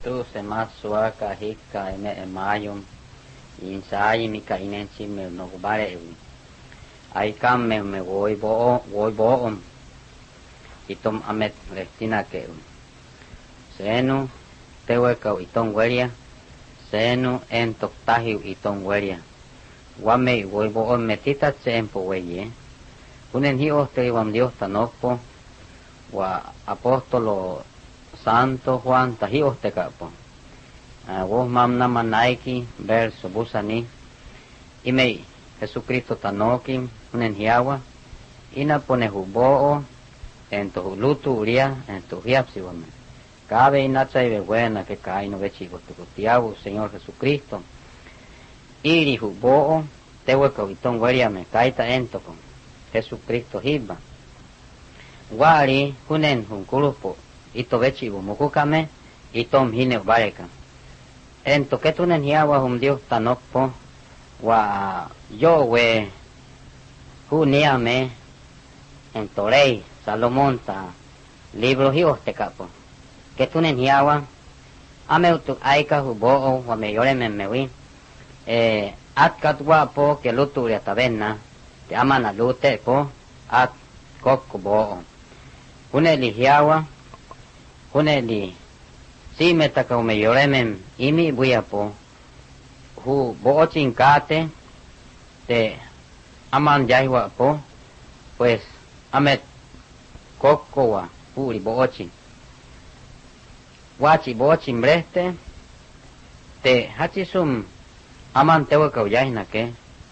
tu sematsuaka hika eme emayum insai mika inensi me no bare ai kam me voy bo itom amet restina ke senu tewe ka iton weria senu en toktahi iton weria wame voy bo metita tempo weye unen hi oste wam Dios tanopo wa apostolo Santo Juan tahi oste kapo vos mamna manaiki verso busani imei Jesucristo tanoki unen hiawa ina pone hubo en tu lutu uria en tu hiapsi wame cabe inacha y buena que cae no vechi gotutiabu Señor Jesucristo iri hubo tewe kawiton weriame kaita entoko Jesucristo hiba wari hunen hunkulupo ito vechi bumukukame itom hine bareka ento ketunen hiawa Dios tanokpo wa yo we huniame en torei Salomón ta libro hios te capo ketunen hiawa ame utuk aika hubo wa me yore mewi atkat wapo ke lutu ya tabenna te amana lute po at kokbo huneli hiawa huneli si metaka me yore mem imi buyapo hu boochin kate te aman jaiwa po pues amet kokowa puri boochin wachi boochin breste te hachisum aman tewe kaujahina ke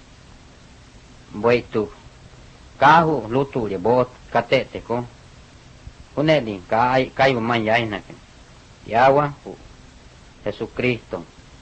boitu kahu lutu de bot katete ko uneli kai man yahina ke yawa Jesucristo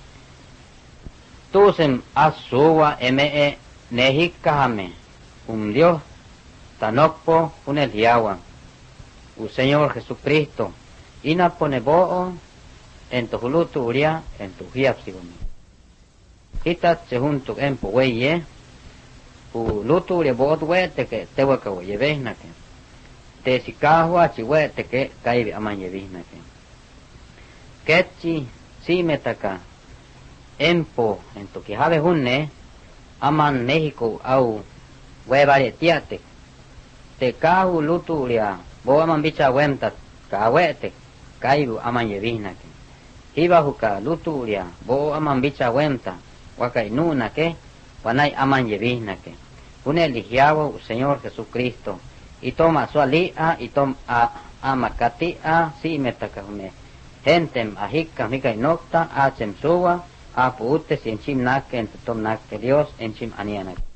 tusem asuwa eme nehikahame Dios tanokpo unel yawa Señor Jesucristo ina pone bo en tu lutu uria en tu hiapsigoni hitat se junto en poweye lutu uria bo wete ke tewa ka yevehna ke te sikahwa chi wete ke kai aman yevihna ke ketchi si metaka empo en tu que have hunne aman México au webare tiate te kahu luturia bo aman bicha wemta ka wete kaibu aman yevihna ke hiba huka luturia bo aman bicha wemta wakai nuna ke wanai aman yevihna ke uneli hiawo Señor Jesucristo y toma sualia y tom amakatia si metaka hunne gentem ahika mika inokta achem suwa apu ute si enchim nak en tom nak Dios enchim anianak